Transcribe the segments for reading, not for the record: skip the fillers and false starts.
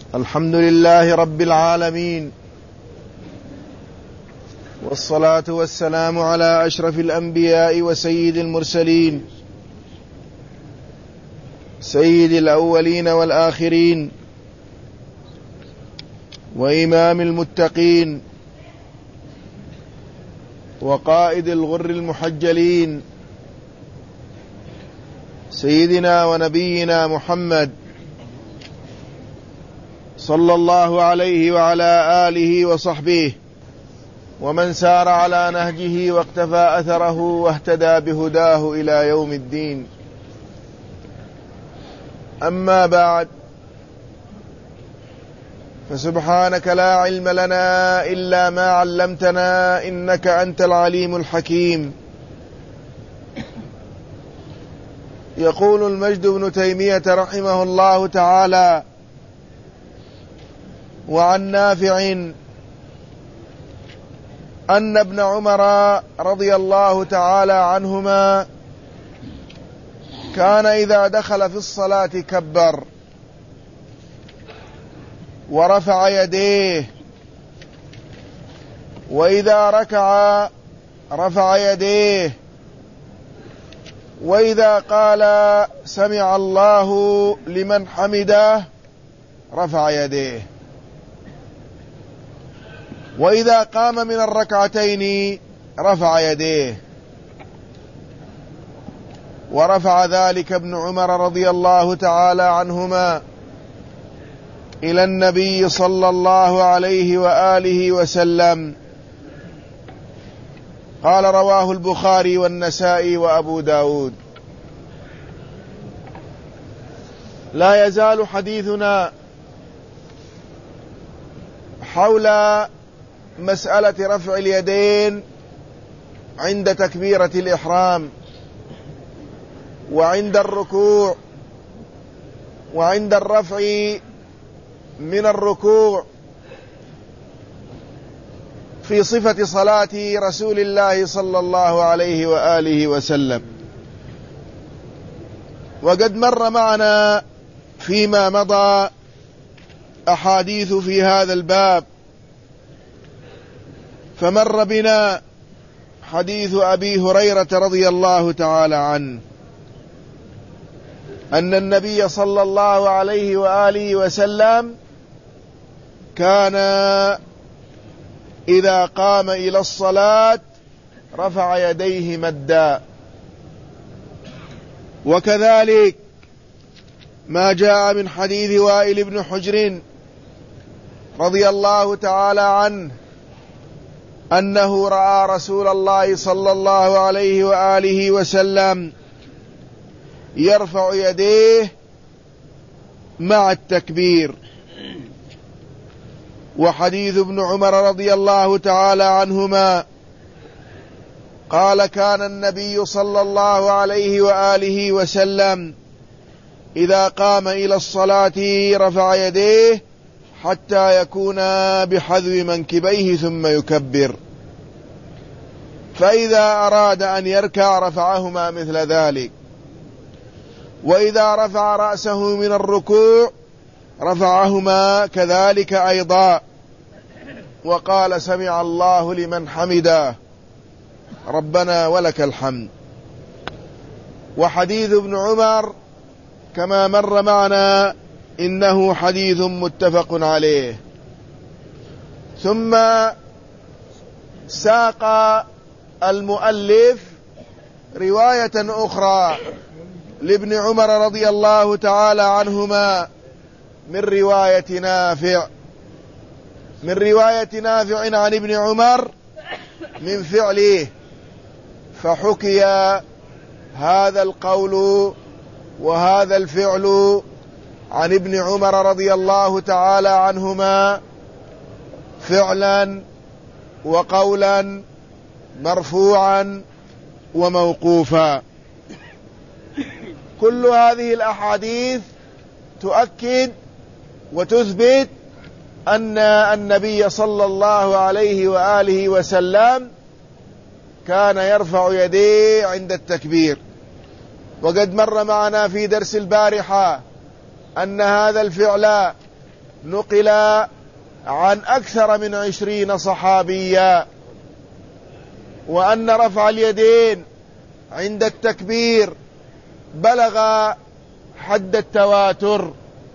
الحمد لله رب العالمين، والصلاة والسلام على أشرف الأنبياء وسيد المرسلين، سيد الأولين والآخرين، وإمام المتقين، وقائد الغر المحجلين، سيدنا ونبينا محمد صلى الله عليه وعلى آله وصحبه ومن سار على نهجه واقتفى أثره واهتدى بهداه إلى يوم الدين. أما بعد، فسبحانك لا علم لنا إلا ما علمتنا إنك أنت العليم الحكيم. يقول المجد بن تيمية رحمه الله تعالى: وعن نافع أن ابن عمر رضي الله تعالى عنهما كان إذا دخل في الصلاة كبر ورفع يديه، وإذا ركع رفع يديه، وإذا قال سمع الله لمن حمده رفع يديه، وإذا قام من الركعتين رفع يديه. ورفع ذلك ابن عمر رضي الله تعالى عنهما إلى النبي صلى الله عليه وآله وسلم. قال: رواه البخاري والنسائي وأبو داود. لا يزال حديثنا حول مسألة رفع اليدين عند تكبيرة الإحرام، وعند الركوع، وعند الرفع من الركوع، في صفة صلاة رسول الله صلى الله عليه وآله وسلم. وقد مر معنا فيما مضى أحاديث في هذا الباب، فمر بنا حديث أبي هريرة رضي الله تعالى عنه أن النبي صلى الله عليه وآله وسلم كان إذا قام إلى الصلاة رفع يديه مدا. وكذلك ما جاء من حديث وائل بن حجر رضي الله تعالى عنه أنه رأى رسول الله صلى الله عليه وآله وسلم يرفع يديه مع التكبير. وحديث ابن عمر رضي الله تعالى عنهما قال: كان النبي صلى الله عليه وآله وسلم إذا قام إلى الصلاة رفع يديه حتى يكون بحذو منكبيه ثم يكبر، فإذا أراد أن يركع رفعهما مثل ذلك، وإذا رفع رأسه من الركوع رفعهما كذلك أيضا، وقال: سمع الله لمن حمده ربنا ولك الحمد. وحديث ابن عمر كما مر معنا إنه حديث متفق عليه. ثم ساق المؤلف رواية أخرى لابن عمر رضي الله تعالى عنهما من رواية نافع عن ابن عمر من فعله، فحكي هذا القول وهذا الفعل عن ابن عمر رضي الله تعالى عنهما فعلا وقولا مرفوعا وموقوفا. كل هذه الأحاديث تؤكد وتثبت أن النبي صلى الله عليه وآله وسلم كان يرفع يديه عند التكبير. وقد مر معنا في درس البارحة أن هذا الفعل نقل عن أكثر من 20 صحابيا، وأن رفع اليدين عند التكبير بلغ حد التواتر،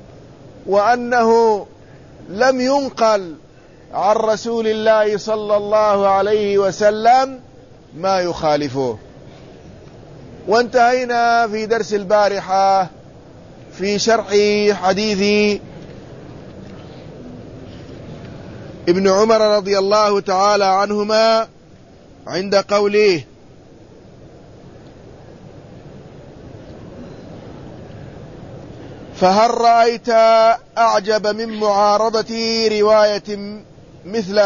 وأنه لم ينقل عن رسول الله صلى الله عليه وسلم ما يخالفه. وانتهينا في درس البارحة في شرح حديث ابن عمر رضي الله تعالى عنهما عند قوله: فهل رأيت أعجب من معارضة رواية مثل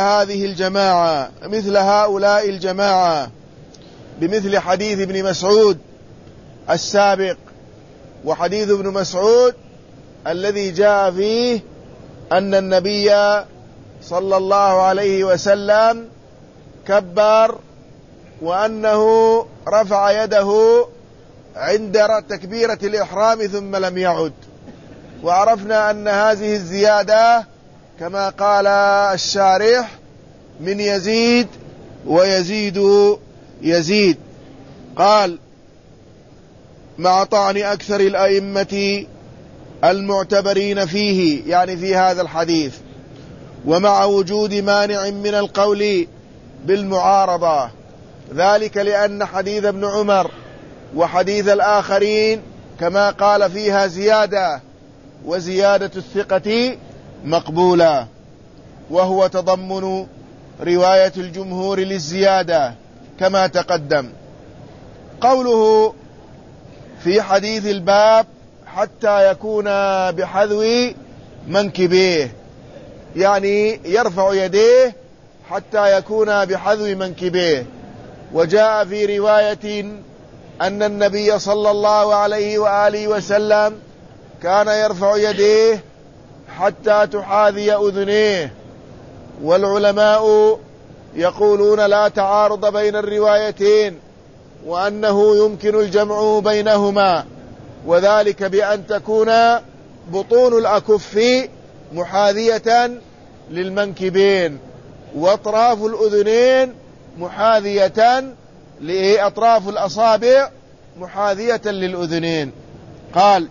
هؤلاء الجماعة بمثل حديث ابن مسعود السابق، وحديث ابن مسعود الذي جاء فيه أن النبي صلى الله عليه وسلم كبر، وأنه رفع يده عند تكبيرة الإحرام ثم لم يعد. وعرفنا أن هذه الزيادة كما قال الشارح من يزيد ويزيد يزيد. قال: مع طعن أكثر الأئمة المعتبرين فيه، يعني في هذا الحديث، ومع وجود مانع من القول بالمعارضة، ذلك لأن حديث ابن عمر وحديث الآخرين كما قال فيها زيادة، وزيادة الثقة مقبولة، وهو تضمن رواية الجمهور للزيادة كما تقدم. قوله في حديث الباب حتى يكون بحذو منكبيه، يعني يرفع يديه حتى يكون بحذو منكبيه. وجاء في رواية أن النبي صلى الله عليه وآله وسلم كان يرفع يديه حتى تحاذي أذنيه. والعلماء يقولون لا تعارض بين الروايتين، وأنه يمكن الجمع بينهما، وذلك بأن تكون بطون الأكف محاذية للمنكبين، وأطراف الأذنين محاذية لأطراف الأصابع محاذية للأذنين. قال: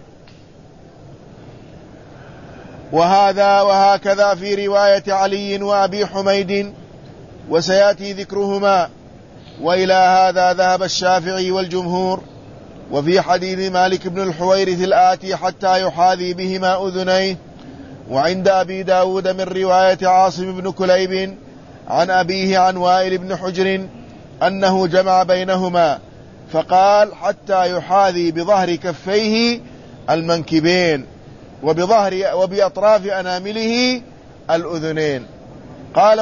وهكذا في رواية علي وأبي حميد، وسيأتي ذكرهما. وإلى هذا ذهب الشافعي والجمهور. وفي حديث مالك بن الحويرث الآتي حتى يحاذي بهما أذنيه. وعند أبي داود من رواية عاصم بن كليب عن أبيه عن وائل بن حجر أنه جمع بينهما فقال: حتى يحاذي بظهر كفيه المنكبين وبأطراف أنامله الأذنين. قال: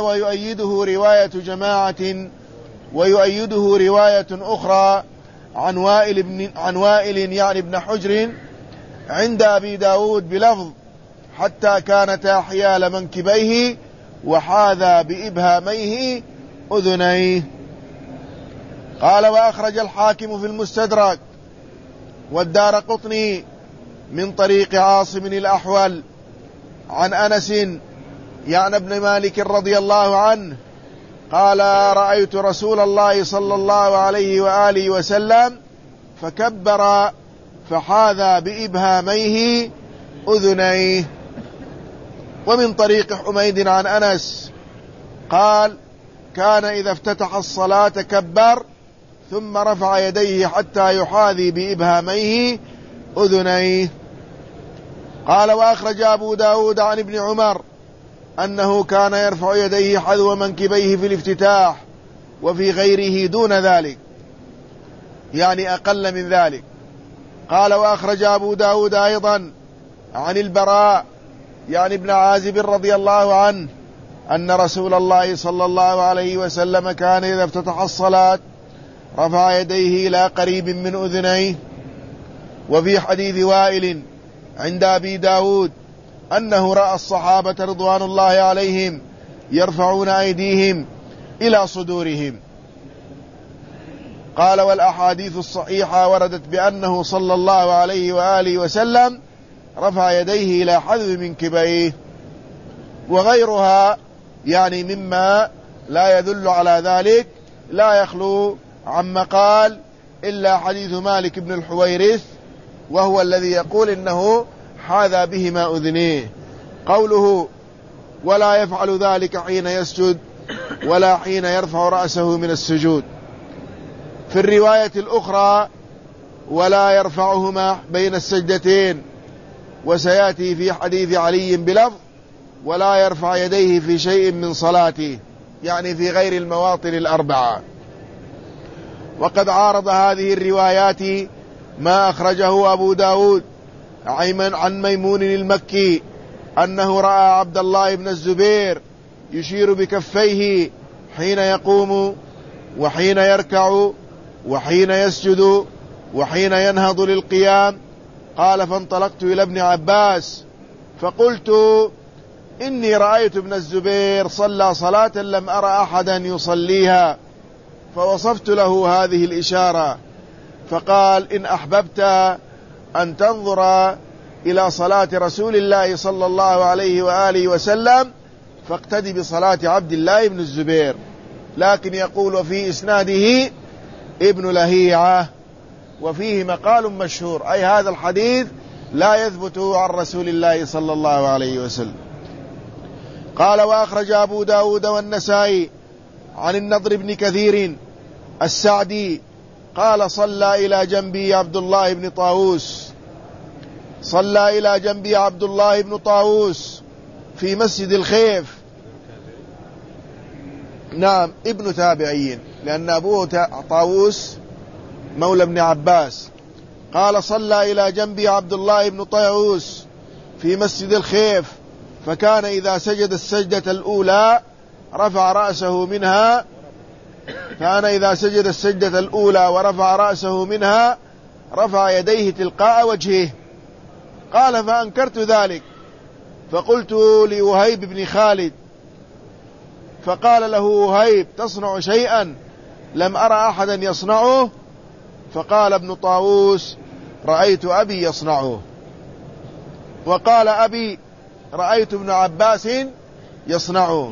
ويؤيده رواية أخرى عن وائل يعني ابن حجر عند أبي داود بلفظ: حتى كانتا حيال منكبيه وحاذى بإبهاميه أذنيه. قال: وأخرج الحاكم في المستدرك والدارقطني من طريق عاصم الأحول عن أنس يعني ابن مالك رضي الله عنه قال: رأيت رسول الله صلى الله عليه وآله وسلم فكبر فحاذى بإبهاميه أذنيه. ومن طريق حميد عن أنس قال: كان إذا افتتح الصلاة كبر ثم رفع يديه حتى يحاذي بإبهاميه أذنيه. قال: وأخرج أبو داود عن ابن عمر أنه كان يرفع يديه حذو منكبيه في الافتتاح، وفي غيره دون ذلك، يعني أقل من ذلك. قال: وأخرج أبو داود أيضا عن البراء يعني ابن عازب رضي الله عنه أن رسول الله صلى الله عليه وسلم كان إذا افتتح الصلاة رفع يديه إلى قريب من أذنيه. وفي حديث وائل عند أبي داود أنه رأى الصحابة رضوان الله عليهم يرفعون أيديهم إلى صدورهم. قال: والأحاديث الصحيحة وردت بأنه صلى الله عليه وآله وسلم رفع يديه إلى حذو منكبيه. وغيرها يعني مما لا يدل على ذلك، لا يخلو عما قال إلا حديث مالك بن الحويرث، وهو الذي يقول إنه حاذى بهما أذنيه. قوله ولا يفعل ذلك حين يسجد ولا حين يرفع رأسه من السجود. في الرواية الأخرى ولا يرفعهما بين السجدتين، وسيأتي في حديث علي بلفظ ولا يرفع يديه في شيء من صلاته، يعني في غير المواطن الأربعة. وقد عارض هذه الروايات ما أخرجه أبو داود عن ميمون المكي أنه رأى عبد الله بن الزبير يشير بكفيه حين يقوم وحين يركع وحين يسجد وحين ينهض للقيام. قال فانطلقت إلى ابن عباس فقلت إني رأيت ابن الزبير صلى صلاة لم أرى أحدا يصليها، فوصفت له هذه الإشارة، فقال إن أحببت أن تنظر إلى صلاة رسول الله صلى الله عليه وآله وسلم فاقتدي بصلاة عبد الله بن الزبير. لكن يقول وفي إسناده ابن لهيعة وفيه مقال مشهور، أي هذا الحديث لا يثبت عن رسول الله صلى الله عليه وسلم. قال وأخرج أبو داود والنسائي عن النضر بن كثير السعدي قال صلى إلى جنبي عبد الله بن طاووس، صلى إلى جنبي عبد الله بن طاووس في مسجد الخيف. نعم ابن تابعين، لأن أبوه طاووس مولى ابن عباس. قال صلى إلى جنبي عبد الله بن طاووس في مسجد الخيف، فكان إذا سجد السجدة الأولى رفع رأسه منها، كان إذا سجد السجدة الأولى ورفع رأسه منها رفع يديه تلقاء وجهه. قال فأنكرت ذلك فقلت لوهيب بن خالد، فقال له وهيب تصنع شيئا لم أرى أحدا يصنعه؟ فقال ابن طاووس رأيت أبي يصنعه. وقال أبي رأيت ابن عباس يصنعه.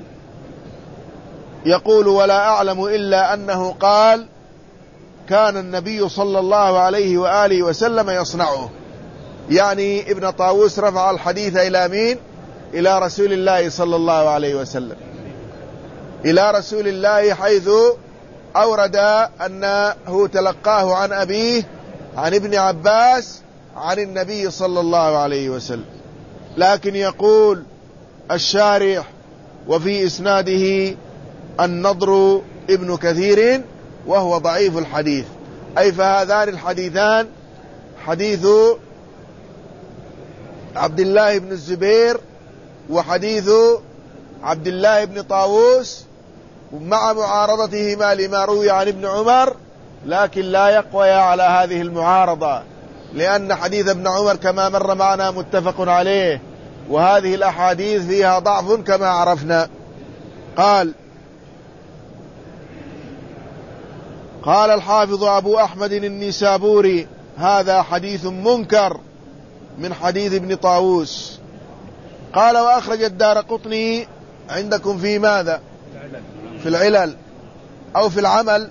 يقول ولا أعلم إلا أنه قال كان النبي صلى الله عليه وآله وسلم يصنعه، يعني ابن طاووس رفع الحديث إلى مين؟ إلى رسول الله صلى الله عليه وسلم، إلى رسول الله، حيث أورد أنه تلقاه عن أبيه عن ابن عباس عن النبي صلى الله عليه وسلم. لكن يقول الشارح وفي إسناده النضر ابن كثير وهو ضعيف الحديث، أي فهذان الحديثان حديث عبد الله بن الزبير وحديث عبد الله بن طاووس مع معارضتهما لما روي عن ابن عمر، لكن لا يقوى على هذه المعارضة، لأن حديث ابن عمر كما مر معنا متفق عليه، وهذه الأحاديث فيها ضعف كما عرفنا. قال الحافظ أبو أحمد النسابوري هذا حديث منكر من حديث ابن طاووس. قال وأخرج الدارقطني عندكم في ماذا؟ في العلل أو في العمل؟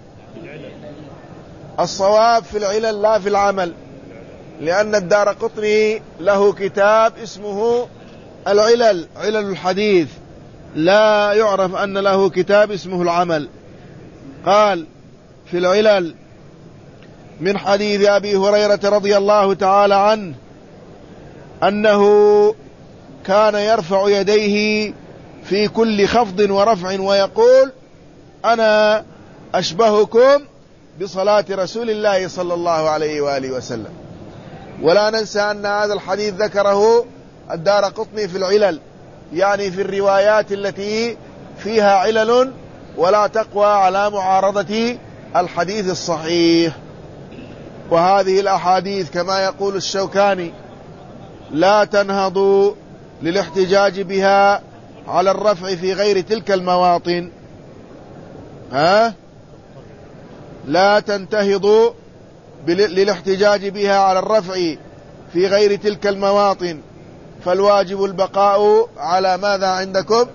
الصواب في العلل لا في العمل، لأن الدارقطني له كتاب اسمه العلل، علل الحديث، لا يعرف أن له كتاب اسمه العمل. قال في العلل من حديث أبي هريرة رضي الله تعالى عنه أنه كان يرفع يديه في كل خفض ورفع ويقول أنا أشبهكم بصلاة رسول الله صلى الله عليه وآله وسلم. ولا ننسى أن هذا الحديث ذكره الدارقطني في العلل، يعني في الروايات التي فيها علل ولا تقوى على معارضة الحديث الصحيح. وهذه الأحاديث كما يقول الشوكاني لا تنهض للاحتجاج بها على الرفع في غير تلك المواطن، لا تنتهض للاحتجاج بها على الرفع في غير تلك المواطن، فالواجب البقاء على ماذا عندكم؟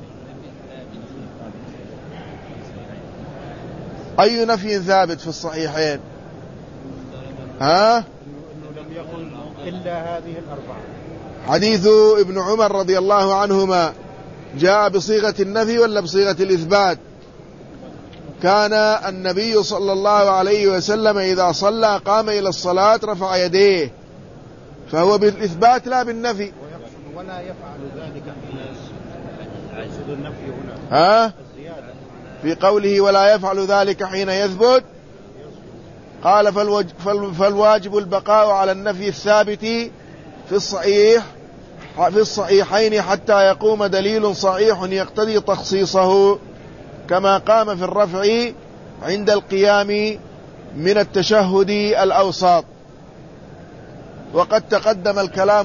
أي نفي ثابت في الصحيحين؟ ها؟ إنه لم يقل إلا هذه الأربعة. حديث ابن عمر رضي الله عنهما جاء بصيغة النفي ولا بصيغة الإثبات؟ كان النبي صلى الله عليه وسلم إذا صلى قام إلى الصلاة رفع يديه، فهو بالإثبات لا بالنفي. ولا يفعل ذلك يقصد النفي هنا. ها؟ في قوله ولا يفعل ذلك حين يثبت، قال فالواجب البقاء على النفي الثابت في الصحيحين حتى يقوم دليل صحيح يقتضي تخصيصه، كما قام في الرفع عند القيام من التشهد الأوسط، وقد تقدم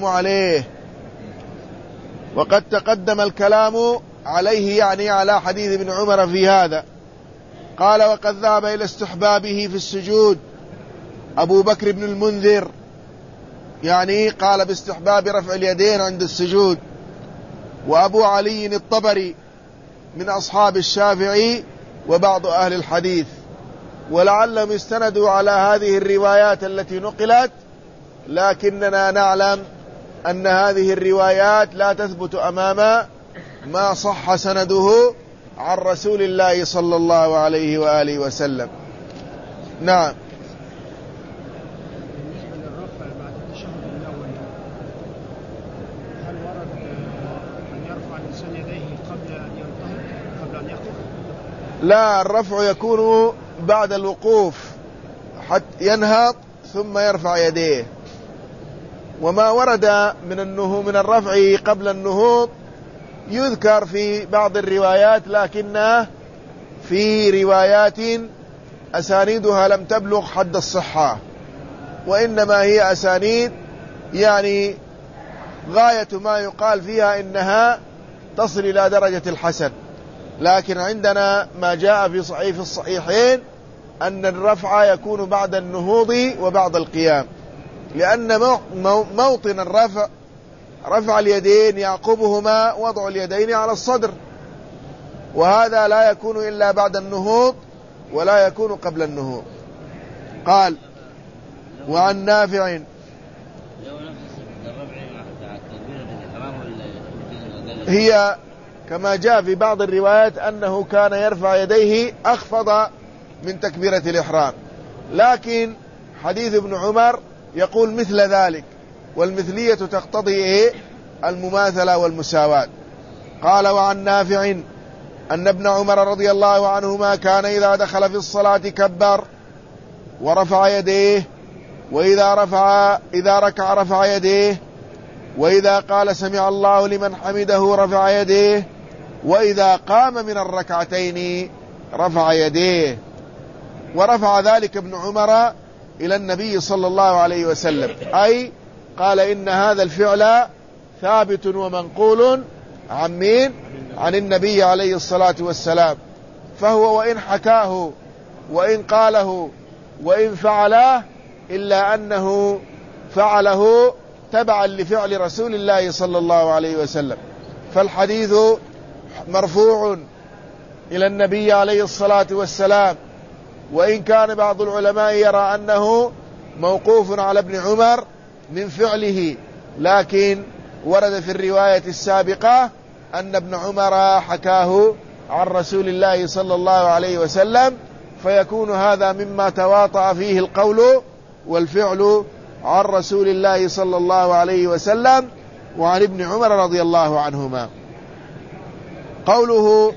الكلام عليه يعني على حديث ابن عمر في هذا. قال وقد ذهب إلى استحبابه في السجود أبو بكر بن المنذر، يعني قال باستحباب رفع اليدين عند السجود، وأبو علي الطبري من أصحاب الشافعي وبعض أهل الحديث، ولعلهم استندوا على هذه الروايات التي نقلت، لكننا نعلم أن هذه الروايات لا تثبت أمام ما صح سنده عن رسول الله صلى الله عليه وآله وسلم. نعم. بالنسبة للرفع بعد التشهد الأول، هل ورد أن يرفع الإنسان يديه قبل أن ينتهض، قبل أن يقف؟ لا، الرفع يكون بعد الوقوف حتى ينهض ثم يرفع يديه. وما ورد من الرفع قبل النهوض يذكر في بعض الروايات، لكنه في روايات أسانيدها لم تبلغ حد الصحة، وإنما هي أسانيد يعني غاية ما يقال فيها إنها تصل إلى درجة الحسن. لكن عندنا ما جاء في الصحيحين أن الرفع يكون بعد النهوض وبعد القيام، لأن موطن الرفع رفع اليدين يعقبهما وضع اليدين على الصدر، وهذا لا يكون إلا بعد النهوض ولا يكون قبل النهوض. قال وعن نافع، هي كما جاء في بعض الروايات أنه كان يرفع يديه أخفض من تكبيرة الإحرام، لكن حديث ابن عمر يقول مثل ذلك، والمثلية تقتضي المماثلة والمساواة. قال وعن نافع أن ابن عمر رضي الله عنهما كان إذا دخل في الصلاة كبر ورفع يديه، وإذا ركع رفع يديه، وإذا قال سمع الله لمن حمده رفع يديه، وإذا قام من الركعتين رفع يديه. ورفع ذلك ابن عمر إلى النبي صلى الله عليه وسلم، أي قال إن هذا الفعل ثابت ومنقول عن مين؟ عن النبي عليه الصلاة والسلام، فهو وإن حكاه وإن قاله وإن فعله إلا أنه فعله تبعا لفعل رسول الله صلى الله عليه وسلم، فالحديث مرفوع إلى النبي عليه الصلاة والسلام، وإن كان بعض العلماء يرى أنه موقوف على ابن عمر من فعله، لكن ورد في الرواية السابقة أن ابن عمر حكاه عن رسول الله صلى الله عليه وسلم، فيكون هذا مما تواطأ فيه القول والفعل عن رسول الله صلى الله عليه وسلم وعن ابن عمر رضي الله عنهما. قوله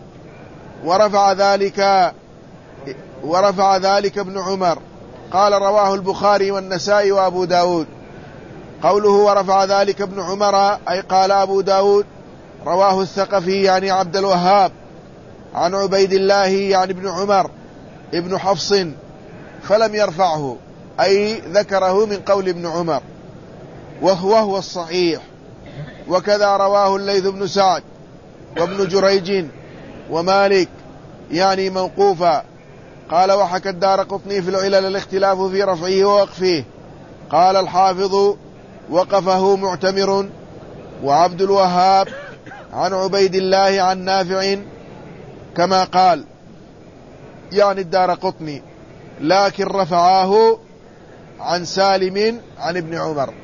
ورفع ذلك ابن عمر، قال رواه البخاري والنسائي وأبو داود. قوله ورفع ذلك ابن عمر أي قال أبو داود رواه الثقفي يعني عبد الوهاب عن عبيد الله يعني ابن عمر ابن حفص فلم يرفعه، أي ذكره من قول ابن عمر، وهو الصحيح. وكذا رواه الليث بن سعد وابن جريج ومالك يعني موقوفا. قال وحكى الدارقطني في العلل الاختلاف في رفعه ووقفه. قال الحافظ وقفه معتمر وعبد الوهاب عن عبيد الله عن نافع كما قال، يعني الدارقطني، لكن رفعاه عن سالم عن ابن عمر.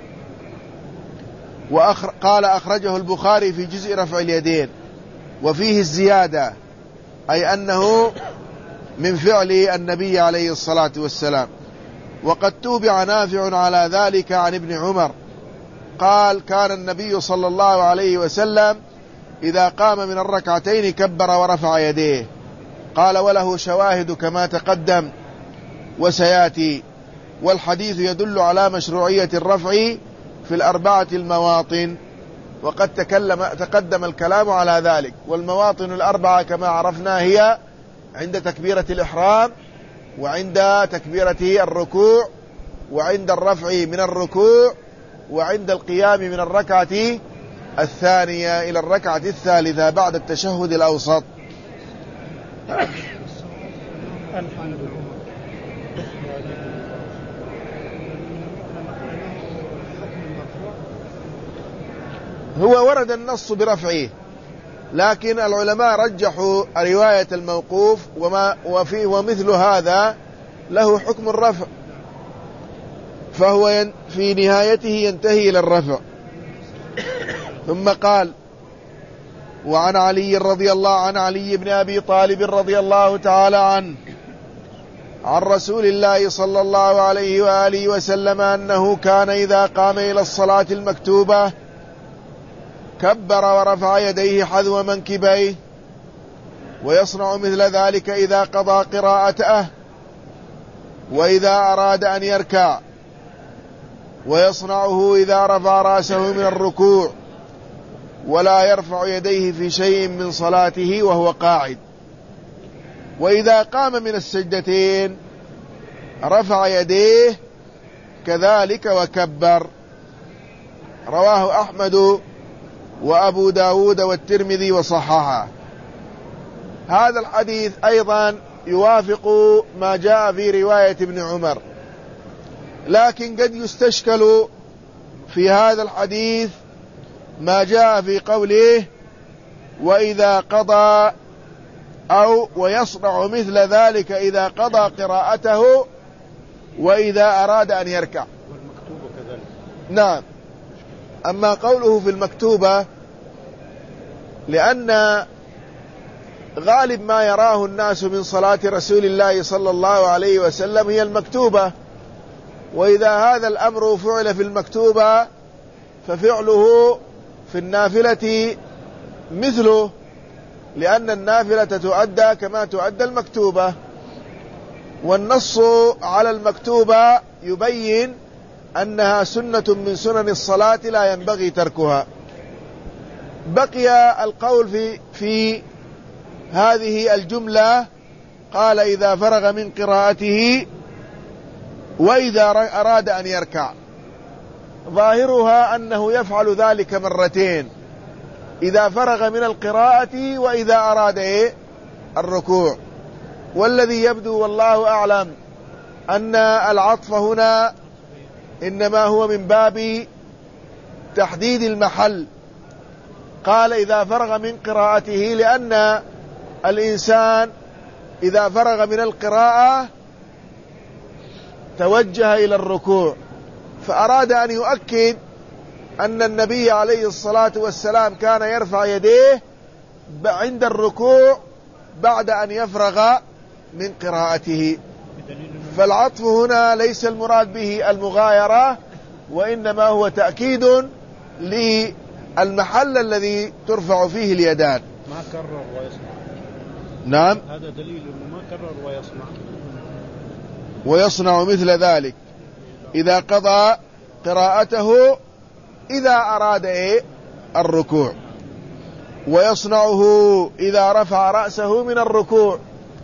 قال أخرجه البخاري في جزء رفع اليدين، وفيه الزيادة، أي أنه من فعل النبي عليه الصلاة والسلام. وقد توبع نافع على ذلك عن ابن عمر قال: كان النبي صلى الله عليه وسلم إذا قام من الركعتين كبر ورفع يديه. قال: وله شواهد كما تقدم وسياتي، والحديث يدل على مشروعية الرفع في الأربعة المواطن، وقد تقدم الكلام على ذلك. والمواطن الأربعة كما عرفنا هي عند تكبيرة الإحرام، وعند تكبيرة الركوع، وعند الرفع من الركوع، وعند القيام من الركعة الثانية إلى الركعة الثالثة بعد التشهد الأوسط. هو ورد النص برفعه، لكن العلماء رجحوا رواية الموقوف، ومثل هذا له حكم الرفع، فهو في نهايته ينتهي إلى الرفع. ثم قال: وعن علي رضي الله عن علي بن أبي طالب رضي الله تعالى عنه عن رسول الله صلى الله عليه وآله وسلم أنه كان إذا قام إلى الصلاة المكتوبة كبر ورفع يديه حذو منكبيه، ويصنع مثل ذلك إذا قضى قراءته وإذا أراد أن يركع، ويصنعه إذا رفع رأسه من الركوع، ولا يرفع يديه في شيء من صلاته وهو قاعد. وإذا قام من السجدتين رفع يديه كذلك وكبر. رواه أحمد وأبو داود والترمذي وصححه. هذا الحديث أيضا يوافق ما جاء في رواية ابن عمر، لكن قد يستشكل في هذا الحديث ما جاء في قوله: وإذا قضى، أو ويصنع مثل ذلك إذا قضى قراءته وإذا أراد أن يركع. والمكتوبة كذلك. نعم. أما قوله في المكتوبة، لأن غالب ما يراه الناس من صلاة رسول الله صلى الله عليه وسلم هي المكتوبة، وإذا هذا الأمر فعل في المكتوبة ففعله في النافلة مثله، لأن النافلة تؤدى كما تؤدى المكتوبة، والنص على المكتوبة يبين أنها سنة من سنن الصلاة لا ينبغي تركها. بقي القول في هذه الجملة، قال: إذا فرغ من قراءته وإذا أراد أن يركع. ظاهرها أنه يفعل ذلك مرتين، إذا فرغ من القراءة وإذا أراد الركوع. والذي يبدو والله أعلم أن العطف هنا إنما هو من باب تحديد المحل. قال: إذا فرغ من قراءته، لأن الإنسان إذا فرغ من القراءة توجه إلى الركوع، فأراد أن يؤكد أن النبي عليه الصلاة والسلام كان يرفع يديه عند الركوع بعد أن يفرغ من قراءته. فالعطف هنا ليس المراد به المغايرة، وإنما هو تأكيد للمحل الذي ترفع فيه اليدان. ما كرر ويصنع. نعم، هذا دليل أنه ما كرر ويصنع مثل ذلك إذا قضى قراءته إذا أراد الركوع، ويصنعه إذا رفع رأسه من الركوع،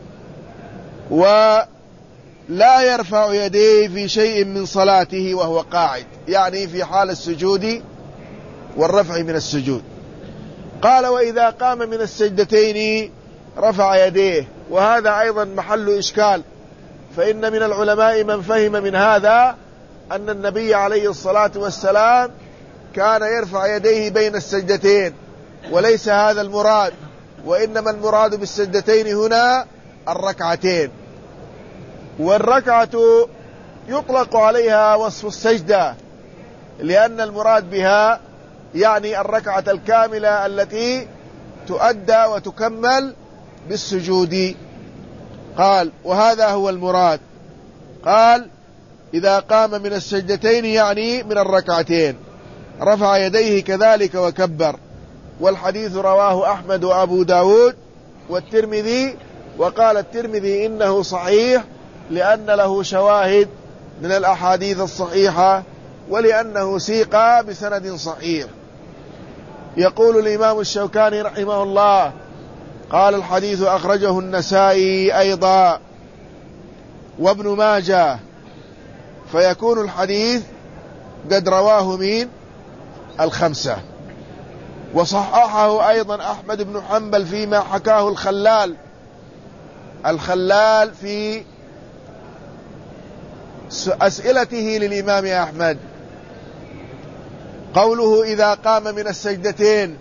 ولا يرفع يديه في شيء من صلاته وهو قاعد، يعني في حال السجود والرفع من السجود. قال: وإذا قام من السجدتين رفع يديه. وهذا أيضا محل إشكال، فإن من العلماء من فهم من هذا أن النبي عليه الصلاة والسلام كان يرفع يديه بين السجدتين، وليس هذا المراد، وإنما المراد بالسجدتين هنا الركعتين. والركعة يطلق عليها وصف السجدة، لأن المراد بها يعني الركعة الكاملة التي تؤدى وتكمل بالسجود. قال وهذا هو المراد. قال إذا قام من السجدتين يعني من الركعتين، رفع يديه كذلك وكبر. والحديث رواه أحمد وأبو داود والترمذي، وقال الترمذي إنه صحيح لأن له شواهد من الأحاديث الصحيحة، ولأنه سيق بسند صحيح. يقول الإمام الشوكاني رحمه الله قال الحديث أخرجه النسائي أيضا وابن ماجه، فيكون الحديث قد رواه من الخمسة. وصححه أيضا أحمد بن حنبل فيما حكاه الخلال في أسئلته للإمام أحمد، قوله إذا قام من السجدتين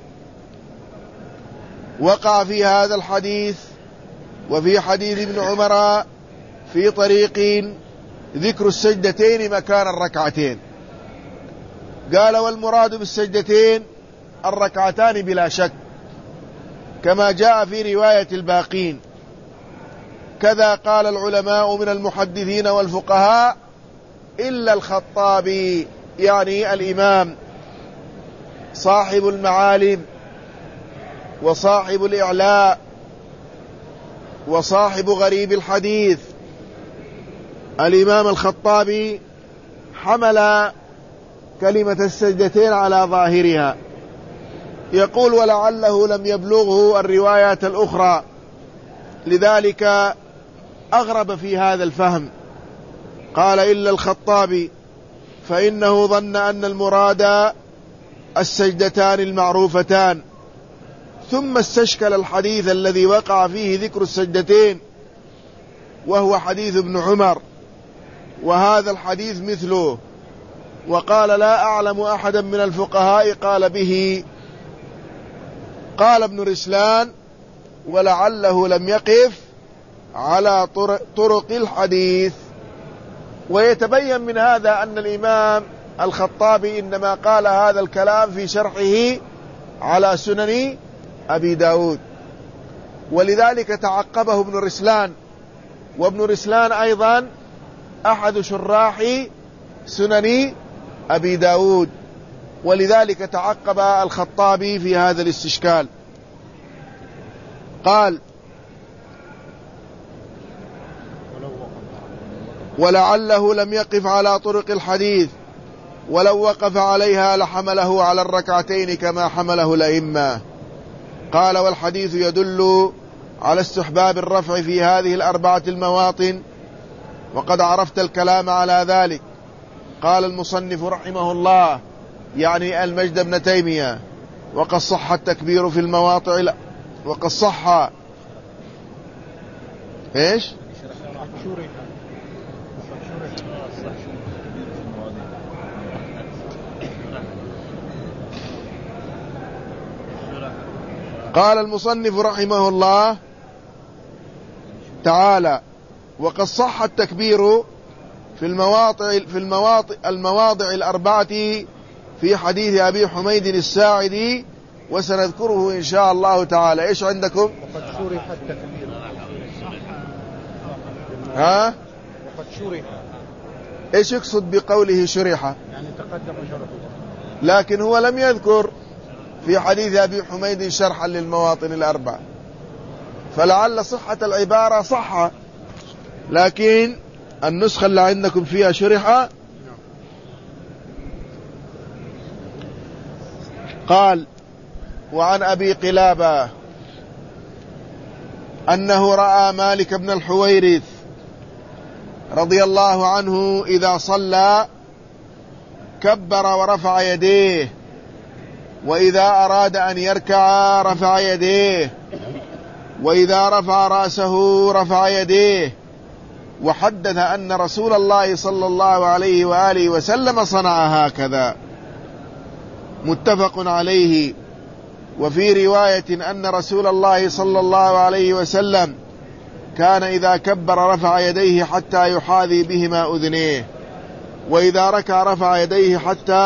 وقع في هذا الحديث وفي حديث ابن عمر في طريق ذكر السجدتين مكان الركعتين. قال والمراد بالسجدتين الركعتان بلا شك، كما جاء في رواية الباقين. كذا قال العلماء من المحدثين والفقهاء إلا الخطابي، يعني الإمام صاحب المعالم وصاحب الإعلاء وصاحب غريب الحديث. الإمام الخطابي حمل كلمة السجدتين على ظاهرها، يقول ولعله لم يبلغه الروايات الأخرى، لذلك أغرب في هذا الفهم. قال إلا الخطابي فإنه ظن أن المراد السجدتان المعروفتان، ثم استشكل الحديث الذي وقع فيه ذكر السجدتين وهو حديث ابن عمر، وهذا الحديث مثله. وقال لا أعلم أحدا من الفقهاء قال به. قال ابن رسلان ولعله لم يقف على طرق الحديث. ويتبين من هذا أن الإمام الخطابي إنما قال هذا الكلام في شرحه على سنن أبي داود، ولذلك تعقبه ابن رسلان، وابن رسلان أيضا أحد شراح سنن أبي داود، ولذلك تعقب الخطابي في هذا الاستشكال. قال ولعله لم يقف على طرق الحديث، ولو وقف عليها لحمله على الركعتين كما حمله الأئمة. قال والحديث يدل على استحباب الرفع في هذه الأربعة المواطن، وقد عرفت الكلام على ذلك. قال المصنف رحمه الله يعني المجد بن تيمية وقد صح التكبير في المواضع وقد صح ايش قال المصنف رحمه الله تعالى وقد صح التكبير في المواضع الأربعة في حديث أبي حميد الساعدي، وسنذكره إن شاء الله تعالى. إيش عندكم؟ وقد شرح التكبير. ها؟ وقد شرح. إيش يقصد بقوله شرح؟ يعني تقدم شرحه، لكن هو لم يذكر في حديث أبي حميد شرحا للمواطن الأربعة، فلعل صحة العبارة صح، لكن النسخة اللي عندكم فيها شرحة. قال وعن أبي قلابة أنه رأى مالك بن الحويرث رضي الله عنه إذا صلى كبر ورفع يديه، وإذا أراد أن يركع رفع يديه، وإذا رفع رأسه رفع يديه. وحدث أن رسول الله صلى الله عليه وآله وسلم صنع هكذا. متفق عليه. وفي رواية أن رسول الله صلى الله عليه وسلم كان إذا كبر رفع يديه حتى يحاذي بهما أذنيه، وإذا ركع رفع يديه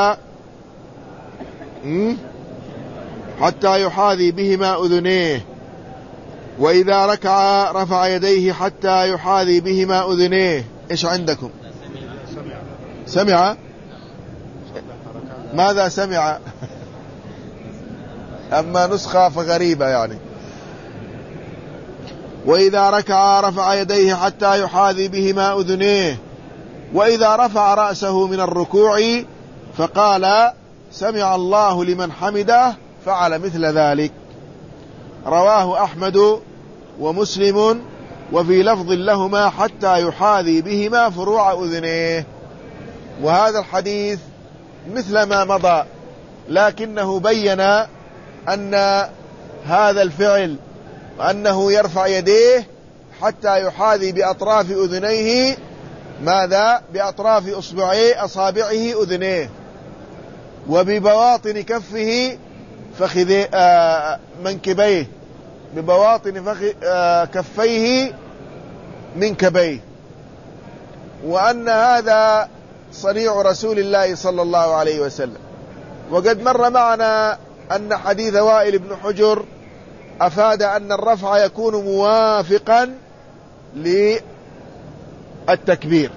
حتى يحاذي بهما أذنيه، وإذا ركع رفع يديه حتى يحاذي بهما أذنيه. إيش عندكم؟ سمع. ماذا سمع؟ أما نسخة فغريبة يعني. وإذا ركع رفع يديه حتى يحاذي بهما أذنيه، وإذا رفع رأسه من الركوع فقال سمع الله لمن حمده فعل مثل ذلك. رواه أحمد ومسلم، وفي لفظ لهما حتى يحاذي بهما فروع أذنيه. وهذا الحديث مثل ما مضى، لكنه بين أن هذا الفعل وأنه يرفع يديه حتى يحاذي بأطراف أذنيه ماذا؟ بأطراف أصابعه أذنيه، وببواطن كفه منكبيه، ببواطن كفيه منكبيه، وأن هذا صنيع رسول الله صلى الله عليه وسلم. وقد مر معنا أن حديث وائل بن حجر أفاد أن الرفع يكون موافقا للتكبير.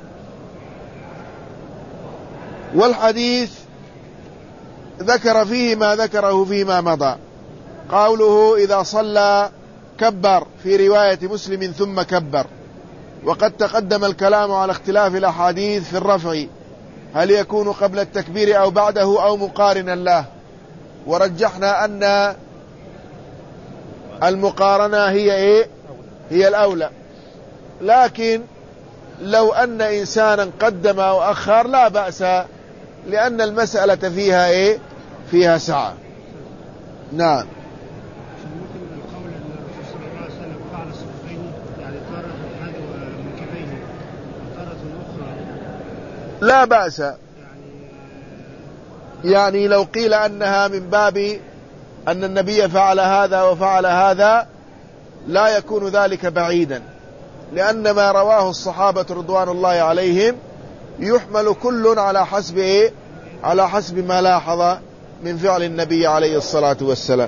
والحديث ذكر فيه ما ذكره فيما مضى، قوله إذا صلى كبر في رواية مسلم ثم كبر. وقد تقدم الكلام على اختلاف الأحاديث في الرفع، هل يكون قبل التكبير أو بعده أو مقارنا له، ورجحنا أن المقارنة هي الأولى. لكن لو أن إنسانا قدم أو أخر لا بأس، لأن المسألة فيها سعة. نعم. القول أن الرسول صلى الله عليه وسلم فعل الصفين، يعني تارة هذا منكبين وتارة أخرى لا بأس، يعني لو قيل أنها من باب أن النبي فعل هذا وفعل هذا لا يكون ذلك بعيدا، لأن ما رواه الصحابة رضوان الله عليهم يحمل كل على حسب ما لاحظ من فعل النبي عليه الصلاة والسلام.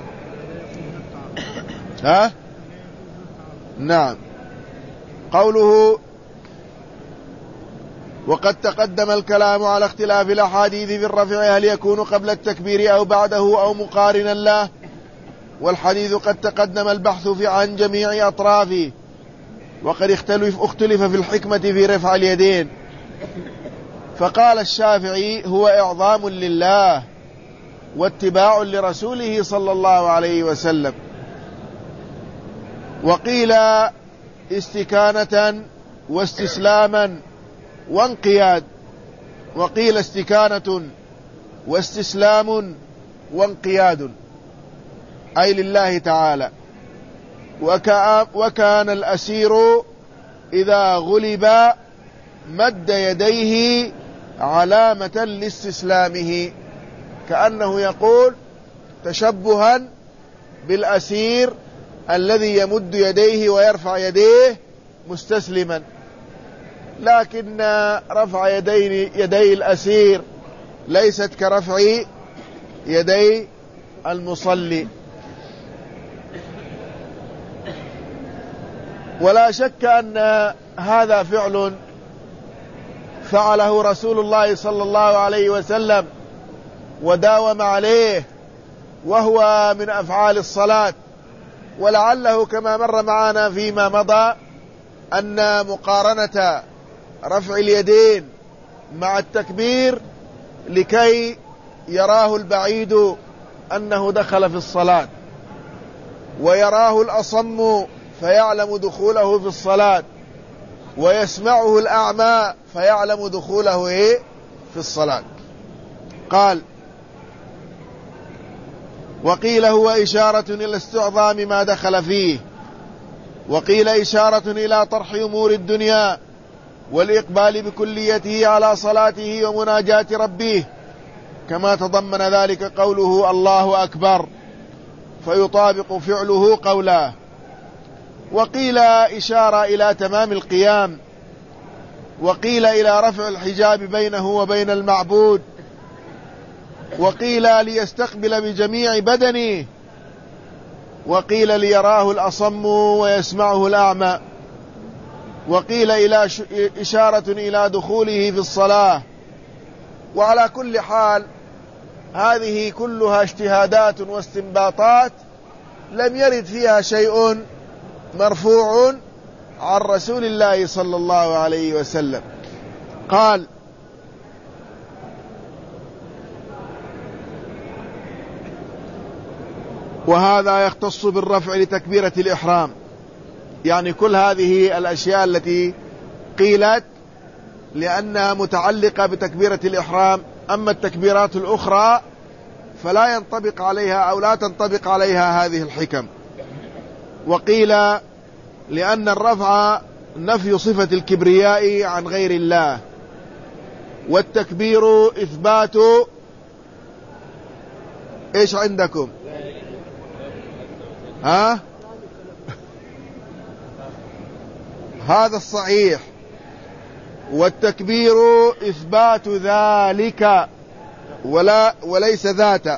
نعم. قوله وقد تقدم الكلام على اختلاف الأحاديث في الرفع، هل يكون قبل التكبير أو بعده أو مقارنا له. والحديث قد تقدم البحث عن جميع أطرافه، وقد اختلف في الحكمة في رفع اليدين. فقال الشافعي هو إعظام لله واتباع لرسوله صلى الله عليه وسلم. وقيل استكانة واستسلاما وانقياد، وقيل استكانة واستسلام وانقياد، أي لله تعالى. وكان الأسير إذا غلب مد يديه علامة لاستسلامه، كأنه يقول تشبها بالأسير الذي يمد يديه ويرفع يديه مستسلما. لكن رفع يدي الأسير ليست كرفع يدي المصلي. ولا شك أن هذا فعل فعله رسول الله صلى الله عليه وسلم وداوم عليه، وهو من أفعال الصلاة. ولعله كما مر معنا فيما مضى أن مقارنة رفع اليدين مع التكبير لكي يراه البعيد أنه دخل في الصلاة، ويراه الأصم فيعلم دخوله في الصلاة، ويسمعه الأعمى فيعلم دخوله في الصلاة. قال وقيل هو إشارة إلى استعظام ما دخل فيه، وقيل إشارة إلى طرح أمور الدنيا والإقبال بكليته على صلاته ومناجاة ربه، كما تضمن ذلك قوله الله أكبر، فيطابق فعله قوله. وقيل إشارة إلى تمام القيام، وقيل إلى رفع الحجاب بينه وبين المعبود، وقيل ليستقبل بجميع بدنه، وقيل ليراه الأصم ويسمعه الأعمى، وقيل إلى إشارة إلى دخوله في الصلاة. وعلى كل حال هذه كلها اجتهادات واستنباطات لم يرد فيها شيء مرفوع عن رسول الله صلى الله عليه وسلم. قال: وهذا يختص بالرفع لتكبيرة الإحرام. يعني كل هذه الأشياء التي قيلت لأنها متعلقة بتكبيرة الإحرام، أما التكبيرات الأخرى فلا ينطبق عليها أو لا تنطبق عليها هذه الحكم. وقيل لأن الرفع نفي صفة الكبرياء عن غير الله، والتكبير إثبات إيش عندكم؟ هذا الصحيح. والتكبير إثبات ذلك وليس ذات.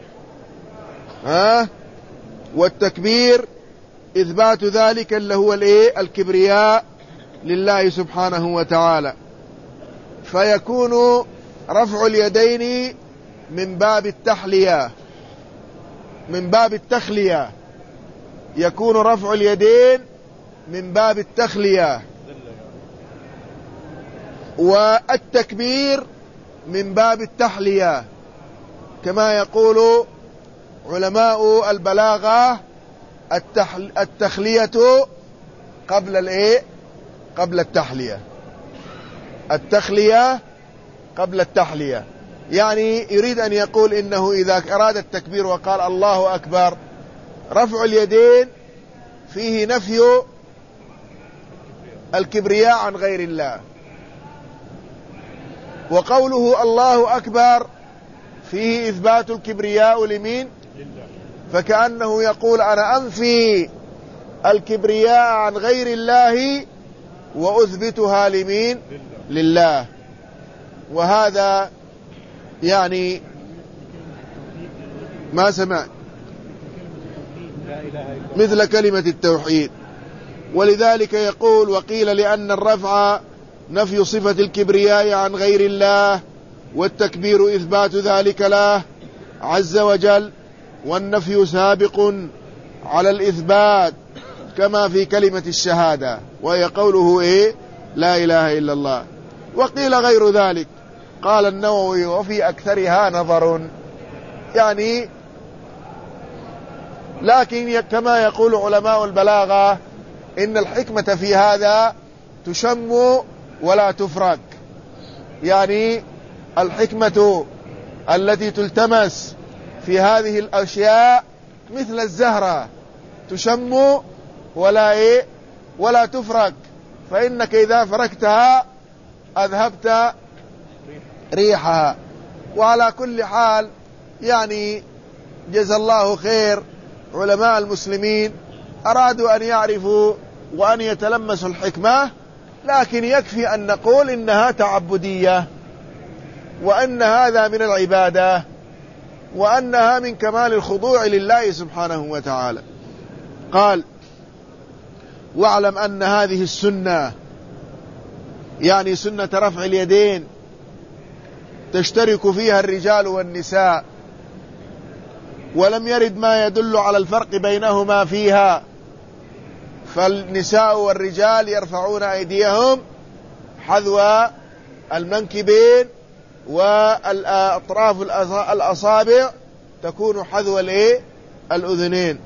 والتكبير إثبات ذلك اللي هو الكبرياء لله سبحانه وتعالى. فيكون رفع اليدين من باب التحلية، من باب التخلية، يكون رفع اليدين من باب التخلية. والتكبير من باب التحلية، كما يقول علماء البلاغة: التخلية قبل التحلية. التخلية قبل التحلية، يعني يريد أن يقول إنه إذا أراد التكبير وقال الله أكبر، رفع اليدين فيه نفي الكبرياء عن غير الله، وقوله الله أكبر فيه إثبات الكبرياء لمين؟ فكأنه يقول أنا أنفي الكبرياء عن غير الله وأثبتها لمين؟ لله. وهذا يعني ما سمعت مثل كلمة التوحيد. ولذلك يقول: وقيل لأن الرفع نفي صفة الكبرياء عن غير الله، والتكبير إثبات ذلك له عز وجل، والنفي سابق على الإثبات كما في كلمة الشهادة، وهي قوله لا إله إلا الله. وقيل غير ذلك. قال النووي: وفي أكثرها نظر، يعني لكن كما يقول علماء البلاغة إن الحكمة في هذا تشم ولا تفرق. يعني الحكمة التي تلتمس في هذه الأشياء مثل الزهرة، تشم ولا تفرق، فإنك إذا فرقتها أذهبت ريحها. وعلى كل حال يعني جزا الله خير علماء المسلمين أرادوا أن يعرفوا وأن يتلمسوا الحكمة، لكن يكفي أن نقول إنها تعبدية، وأن هذا من العبادة، وأنها من كمال الخضوع لله سبحانه وتعالى. قال: واعلم أن هذه السنة، يعني سنة رفع اليدين، تشترك فيها الرجال والنساء، ولم يرد ما يدل على الفرق بينهما فيها، فالنساء والرجال يرفعون أيديهم حذو المنكبين، والأطراف الأصابع تكون حذو الأذنين.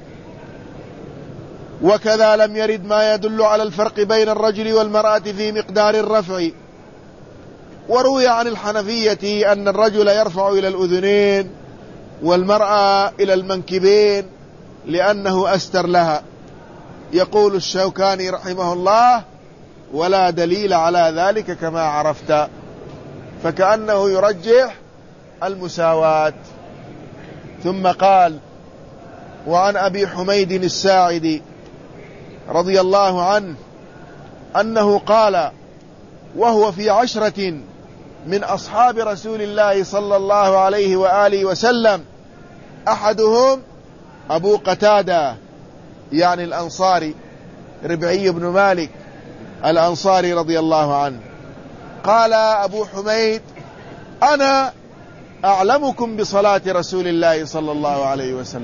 وكذا لم يرد ما يدل على الفرق بين الرجل والمرأة في مقدار الرفع. وروي عن الحنفية أن الرجل يرفع إلى الأذنين والمرأة إلى المنكبين لأنه أستر لها. يقول الشوكاني رحمه الله: ولا دليل على ذلك كما عرفت. فكأنه يرجح المساواة. ثم قال: وعن أبي حميد الساعدي رضي الله عنه أنه قال وهو في 10 من أصحاب رسول الله صلى الله عليه وآله وسلم، أحدهم أبو قتادة يعني الأنصاري ربعي بن مالك الأنصاري رضي الله عنه، قال أبو حميد: أنا أعلمكم بصلاة رسول الله صلى الله عليه وسلم.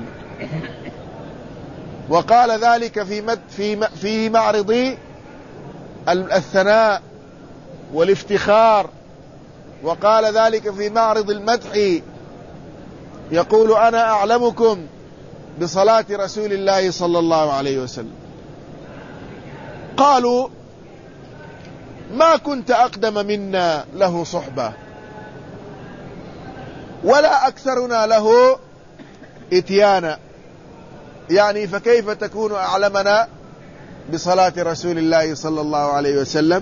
وقال ذلك في معرض الثناء والافتخار، وقال ذلك في معرض المدح، يقول: أنا أعلمكم بصلاة رسول الله صلى الله عليه وسلم. قالوا: ما كنت أقدم منا له صحبة ولا أكثرنا له إتيانا، يعني فكيف تكون أعلمنا بصلاة رسول الله صلى الله عليه وسلم؟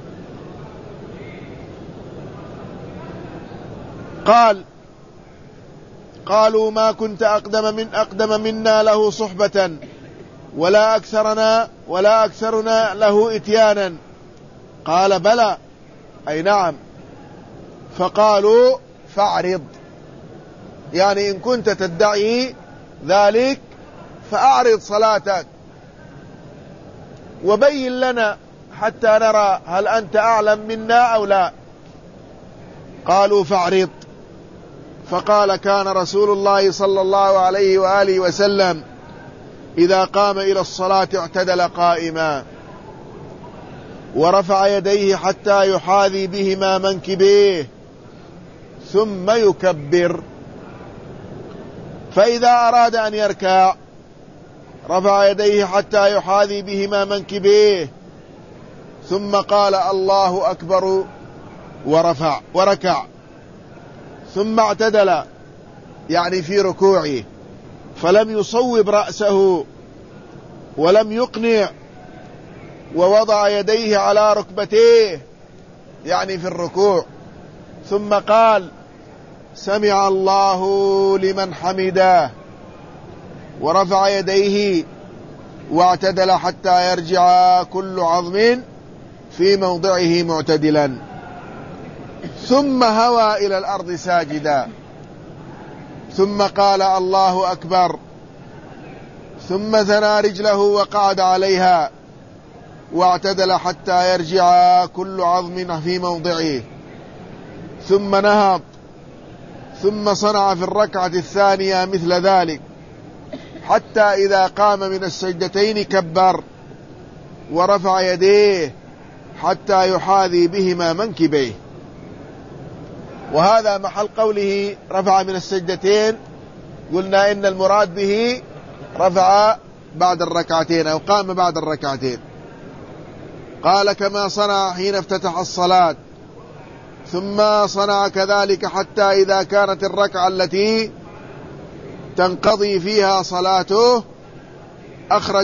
قالوا: ما كنت أقدم منا له صحبة ولا أكثرنا له إتيانا. قال: بلى، أي نعم. فقالوا: فاعرض، يعني إن كنت تدعي ذلك فأعرض صلاتك وبين لنا حتى نرى هل أنت أعلم منا أو لا. قالوا: فاعرض. فقال: كان رسول الله صلى الله عليه وآله وسلم إذا قام إلى الصلاة اعتدل قائما ورفع يديه حتى يحاذي بهما منكبيه ثم يكبر، فإذا أراد أن يركع رفع يديه حتى يحاذي بهما منكبيه ثم قال: الله أكبر وركع، ثم اعتدل يعني في ركوعه فلم يصوب رأسه ولم يقنع، ووضع يديه على ركبتيه يعني في الركوع، ثم قال: سمع الله لمن حمده، ورفع يديه واعتدل حتى يرجع كل عظم في موضعه معتدلا، ثم هوى إلى الأرض ساجدا، ثم قال: الله أكبر، ثم ثنى رجله وقعد عليها واعتدل حتى يرجع كل عظم في موضعه، ثم نهض، ثم صنع في الركعة الثانية مثل ذلك، حتى إذا قام من السجدتين كبر ورفع يديه حتى يحاذي بهما منكبيه. وهذا محل قوله رفع من السجدتين، قلنا إن المراد به رفع بعد الركعتين أو قام بعد الركعتين. قال: كما صنع حين افتتح الصلاة، ثم صنع كذلك حتى إذا كانت الركعة التي تنقضي فيها صلاته أخر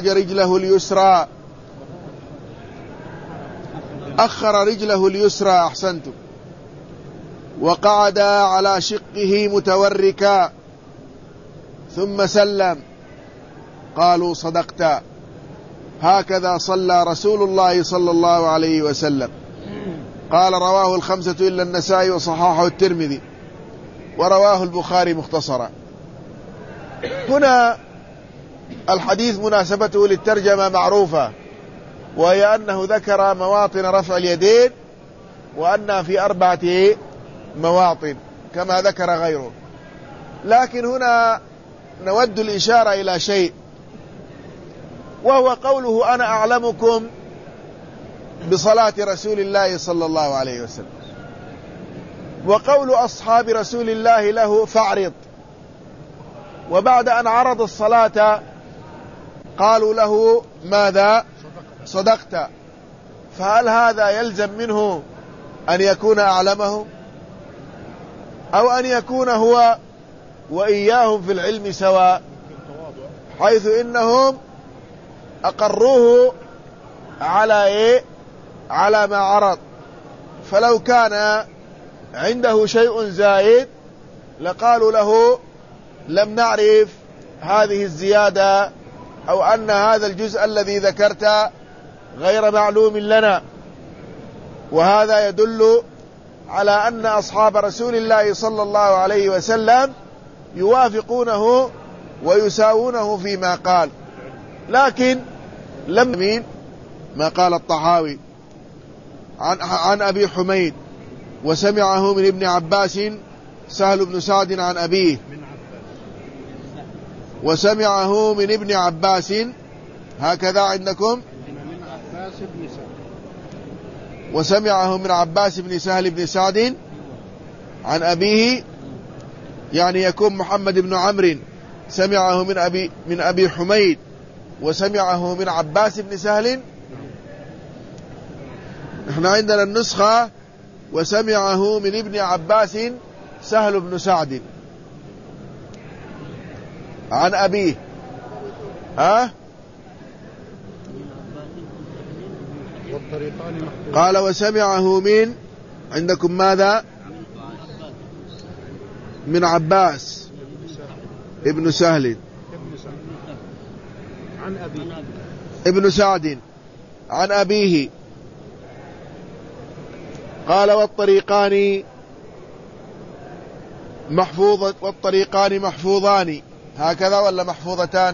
رجله اليسرى أحسنتم، وقعد على شقه متوركا ثم سلم. قالوا: صدقت، هكذا صلى رسول الله صلى الله عليه وسلم. قال: رواه 5 إلا النسائي وصححه الترمذي، ورواه البخاري مختصرا. هنا الحديث مناسبته للترجمة معروفة، وهي أنه ذكر مواطن رفع اليدين وأنها في 4 مواطن كما ذكر غيره. لكن هنا نود الإشارة إلى شيء، وهو قوله: أنا أعلمكم بصلاة رسول الله صلى الله عليه وسلم، وقول أصحاب رسول الله له: فاعرض. وبعد أن عرض الصلاة قالوا له: ماذا؟ صدقت. فهل هذا يلزم منه أن يكون أعلمه، أو أن يكون هو وإياهم في العلم سواء، حيث إنهم أقروه على ما عرض؟ فلو كان عنده شيء زائد لقالوا له لم نعرف هذه الزيادة أو أن هذا الجزء الذي ذكرت غير معلوم لنا. وهذا يدل على أن أصحاب رسول الله صلى الله عليه وسلم يوافقونه ويساوونه فيما قال، لكن لم يمين ما قال الطحاوي عن أبي حميد وسمعه من ابن عباس سهل بن سعد عن أبيه، وسمعه من ابن عباس هكذا عندكم، وسمعه من عباس بن سهل بن سعد عن أبيه، يعني يكون محمد بن عمرو سمعه من أبي حميد وسمعه من عباس بن سهل. احنا عندنا النسخة وسمعه من ابن عباس سهل بن سعد عن أبيه. قال وسمعه من عندكم ماذا؟ من عباس ابن سهل عن أبيه ابن سعد عن أبيه. قال والطريقان محفوظان هكذا ولا محفوظتان؟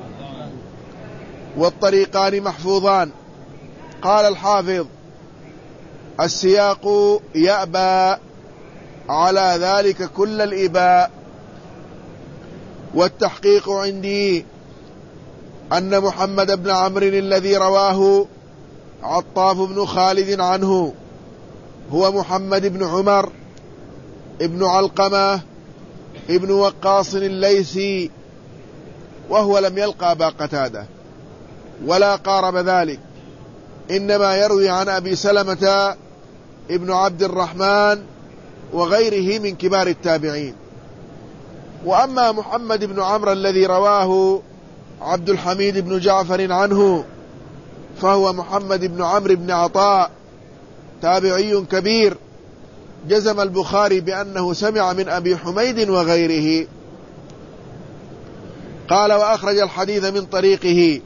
والطريقان محفوظان. قال الحافظ السياق يأبى على ذلك كل الإباء، والتحقيق عندي أن محمد بن عمرو الذي رواه عطاف بن خالد عنه هو محمد بن عمر ابن علقمة ابن وقاص الليثي، وهو لم يلقى أبا قتادة ولا قارب ذلك، إنما يروي عن أبي سلمة ابن عبد الرحمن وغيره من كبار التابعين. وأما محمد بن عمرو الذي رواه عبد الحميد بن جعفر عنه فهو محمد بن عمرو بن عطاء تابعي كبير، جزم البخاري بأنه سمع من أبي حميد وغيره. قال وأخرج الحديث من طريقه،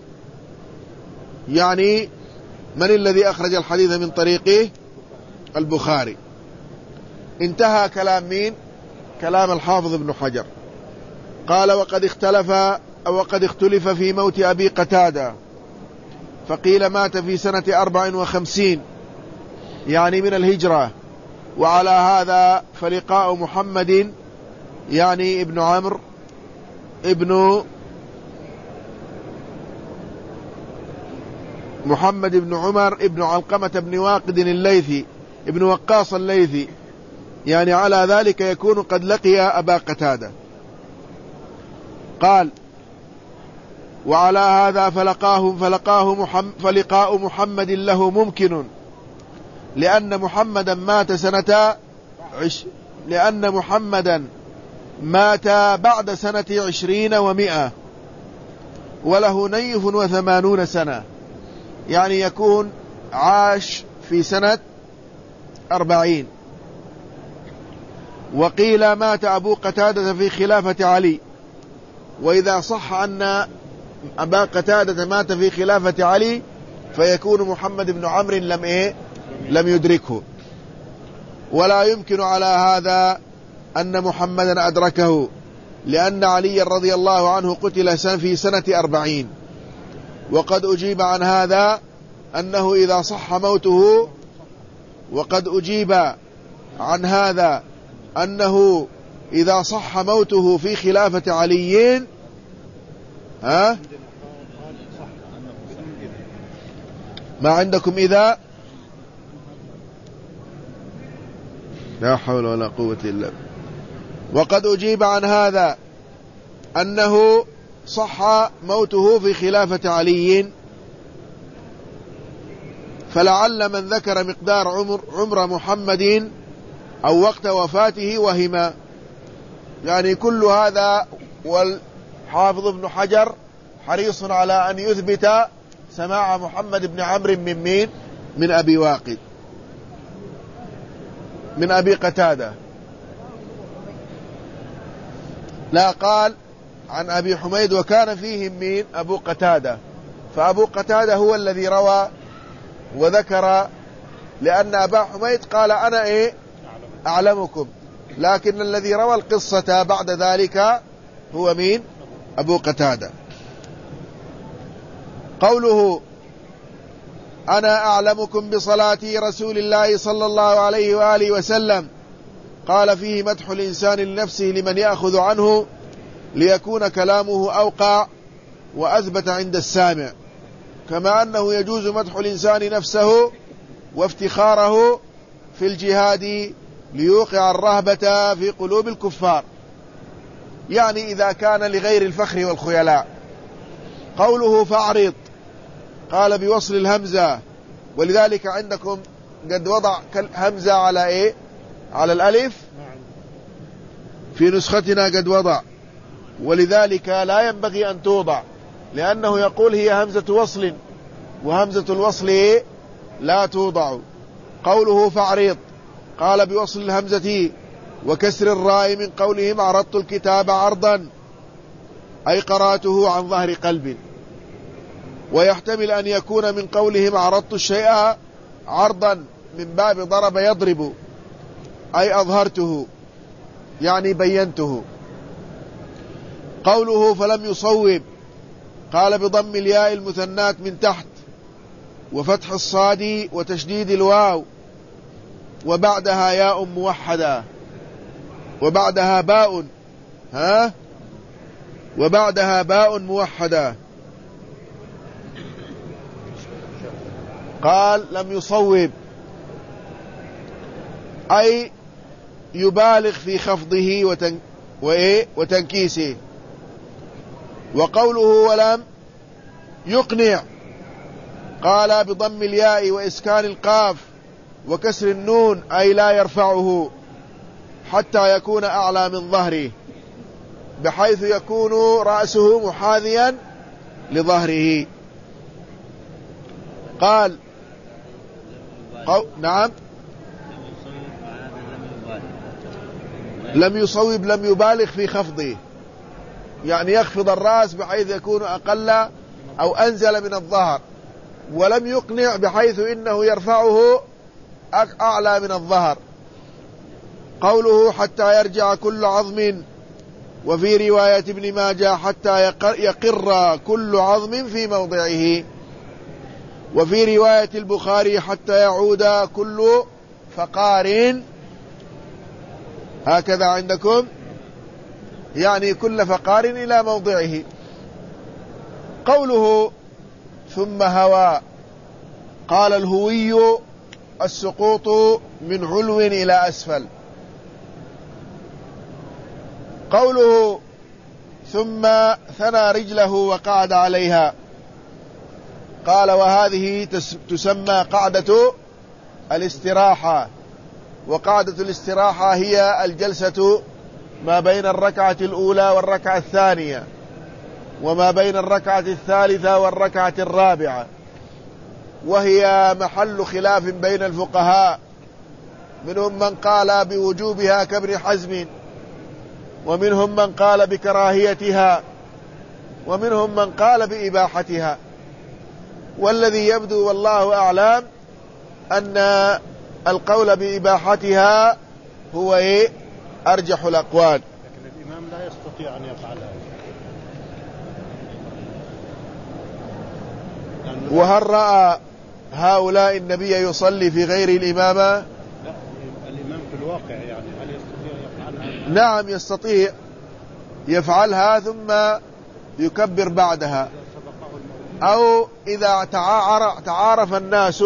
يعني من الذي أخرج الحديث من طريقه؟ البخاري. انتهى كلام مين؟ كلام الحافظ ابن حجر. قال وقد اختلف في موت أبي قتادة، فقيل مات في سنة 54 يعني من الهجرة، وعلى هذا فلقاء محمد يعني ابن عمرو ابن محمد بن عمر ابن علقمة بن واقد الليثي ابن وقاص الليثي، يعني على ذلك يكون قد لقي أبا قتادة. قال وعلى هذا فلقاء محمد له ممكن، لأن محمدا مات بعد سنة 20 و100 وله 89 سنة، يعني يكون عاش في سنة 40. وقيل مات أبو قتادة في خلافة علي، وإذا صح أن أبا قتادة مات في خلافة علي فيكون محمد بن عمرو لم يدركه، ولا يمكن على هذا أن محمدا أدركه، لأن علي رضي الله عنه قتل في سنة 40. وقد أجيب عن هذا أنه إذا صح موته إذا صح موته في خلافة علي ما عندكم إذا؟ لا حول ولا قوة إلا بالله. وقد أجيب عن هذا أنه صح موته في خلافة علي، فلعل من ذكر مقدار عمر محمد أو وقت وفاته وهما، يعني كل هذا. والحافظ ابن حجر حريص على أن يثبت سماع محمد بن عمرو من مين؟ من أبي واقد، من أبي قتادة. لا، قال عن أبي حميد وكان فيهم مين؟ أبو قتادة. فأبو قتادة هو الذي روى وذكر، لأن أبا حميد قال أنا أعلمكم، لكن الذي روى القصة بعد ذلك هو مين؟ أبو قتادة. قوله أنا أعلمكم بصلاة رسول الله صلى الله عليه وآله وسلم، قال فيه مدح الإنسان لنفسه لمن يأخذ عنه ليكون كلامه أوقع وأثبت عند السامع، كما أنه يجوز مدح الإنسان نفسه وافتخاره في الجهاد ليوقع الرهبة في قلوب الكفار، يعني إذا كان لغير الفخر والخيلاء. قوله فأعرض، قال بوصل الهمزة، ولذلك عندكم قد وضع همزة على على الألف، في نسختنا قد وضع، ولذلك لا ينبغي أن توضع، لأنه يقول هي همزة وصل، وهمزة الوصل لا توضع. قوله فأعرض، قال بوصل الهمزة وكسر الراء من قولهم عرضت الكتاب عرضا، أي قرأته عن ظهر قلب. ويحتمل أن يكون من قولهم عرضت الشيء عرضا من باب ضرب يضرب، أي أظهرته يعني بينته. قوله فلم يصوب، قال بضم الياء المثنات من تحت وفتح الصاد وتشديد الواو، وبعدها ياء موحدة، وبعدها باء موحدة. قال لم يصوب أي يبالغ في خفضه وتنكيسه. وقوله ولم يقنع، قال بضم الياء وإسكان القاف وكسر النون، أي لا يرفعه حتى يكون أعلى من ظهره، بحيث يكون رأسه محاذيا لظهره. قال نعم، لم يصوب لم يبالغ في خفضه، يعني يخفض الرأس بحيث يكون أقل أو أنزل من الظهر، ولم يقنع بحيث إنه يرفعه أعلى من الظهر. قوله حتى يرجع كل عظم، وفي رواية ابن ماجه حتى يقر كل عظم في موضعه، وفي رواية البخاري حتى يعود كل فقار، هكذا عندكم، يعني كل فقار إلى موضعه. قوله ثم هوى، قال الهوي السقوط من علو إلى أسفل. قوله ثم ثنى رجله وقعد عليها، قال وهذه تسمى قعدة الاستراحة، وقعدة الاستراحة هي الجلسة ما بين الركعة الأولى والركعة الثانية، وما بين الركعة الثالثة والركعة الرابعة، وهي محل خلاف بين الفقهاء، منهم من قال بوجوبها كابن حزم، ومنهم من قال بكراهيتها، ومنهم من قال بإباحتها. والذي يبدو والله أعلم أن القول بإباحتها هو أرجح الأقوال. لكن الإمام لا يستطيع أن يفعلها. وهل رأى هؤلاء النبي يصلي في غير الإمامة؟ لا، الإمام في الواقع يعني هل يستطيع يفعلها؟ نعم يستطيع يفعلها ثم يكبر بعدها، أو إذا تعارف الناس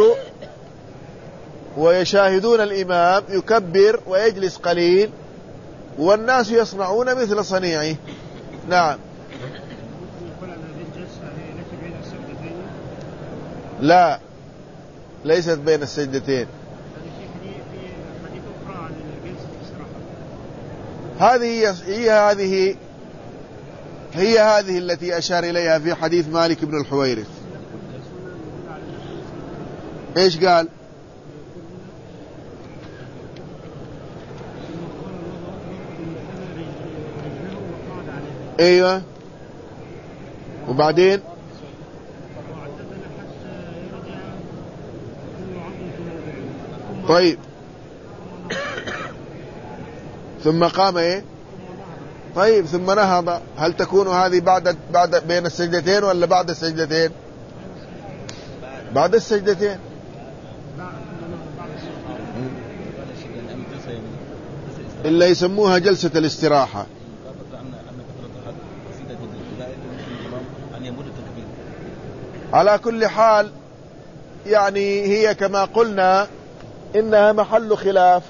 ويشاهدون الإمام يكبر ويجلس قليل والناس يصنعون مثل صنيعه. نعم. لا، ليست بين السجدتين. هي هذه التي أشار إليها في حديث مالك بن الحويرث. إيش قال؟ ايوه وبعدين طيب ثم قام ايه طيب ثم نهض. هل تكون هذه بعد بين السجدتين ولا بعد السجدتين؟ بعد السجدتين. إلا يسموها جلسة الاستراحة. على كل حال يعني هي كما قلنا إنها محل خلاف،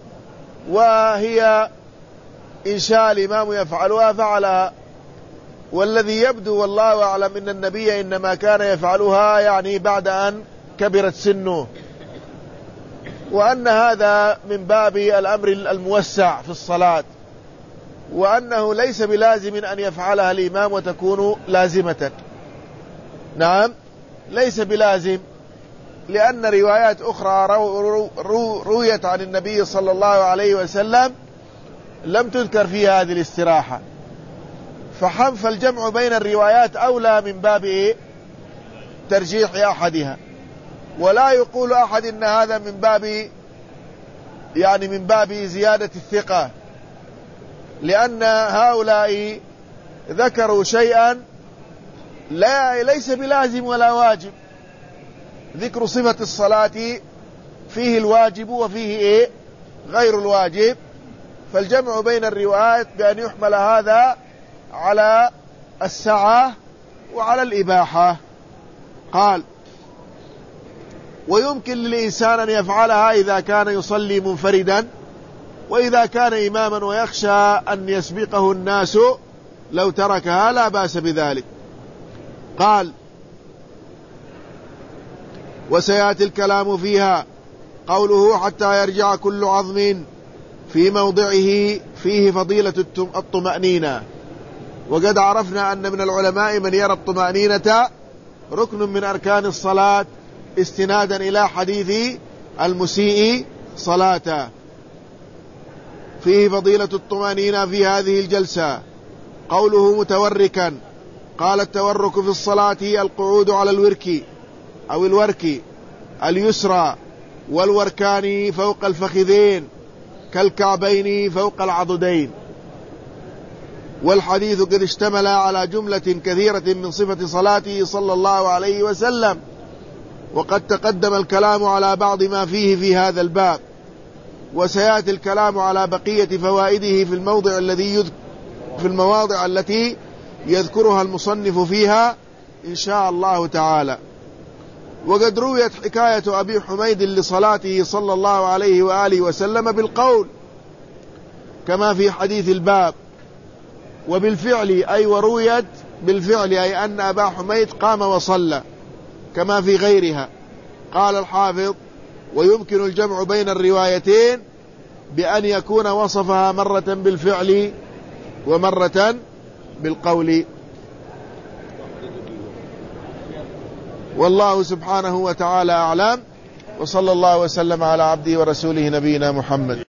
وهي إن شاء الإمام يفعلها فعلها، والذي يبدو والله أعلم إن النبي إنما كان يفعلها يعني بعد أن كبرت سنه، وأن هذا من باب الأمر الموسع في الصلاة، وأنه ليس بلازم أن يفعلها الإمام وتكون لازمة. نعم ليس بلازم، لأن روايات أخرى رويت عن النبي صلى الله عليه وسلم لم تذكر فيها هذه الاستراحة، فالجمع بين الروايات أولى من باب ترجيح أحدها. ولا يقول أحد إن هذا من باب زيادة الثقة، لأن هؤلاء ذكروا شيئا ليس بلازم ولا واجب. ذكر صفة الصلاة فيه الواجب وفيه غير الواجب، فالجمع بين الروايات بأن يحمل هذا على السعة وعلى الإباحة. قال ويمكن للإنسان أن يفعلها إذا كان يصلي منفردا، وإذا كان إماما ويخشى أن يسبقه الناس لو تركها لا بأس بذلك. قال وسيأتي الكلام فيها. قوله حتى يرجع كل عظم في موضعه فيه فضيلة الطمأنينة. وقد عرفنا أن من العلماء من يرى الطمأنينة ركن من أركان الصلاة استنادا إلى حديث المسيء صلاته. فيه فضيلة الطمأنينة في هذه الجلسة. قوله متوركا. قال التورك في الصلاة القعود على الورك أو الورك اليسرى، والوركان فوق الفخذين كالكعبين فوق العضدين. والحديث قد اشتمل على جملة كثيرة من صفة صلاته صلى الله عليه وسلم، وقد تقدم الكلام على بعض ما فيه في هذا الباب، وسيأتي الكلام على بقية فوائده في المواضع التي يذكرها المصنف فيها إن شاء الله تعالى. وقد رويت حكاية أبي حميد لصلاته صلى الله عليه وآله وسلم بالقول كما في حديث الباب، وبالفعل أي ورويت بالفعل أي أن أبا حميد قام وصلى كما في غيرها. قال الحافظ ويمكن الجمع بين الروايتين بأن يكون وصفها مرة بالفعل ومرة بالقول. والله سبحانه وتعالى أعلم، وصلى الله وسلم على عبده ورسوله نبينا محمد.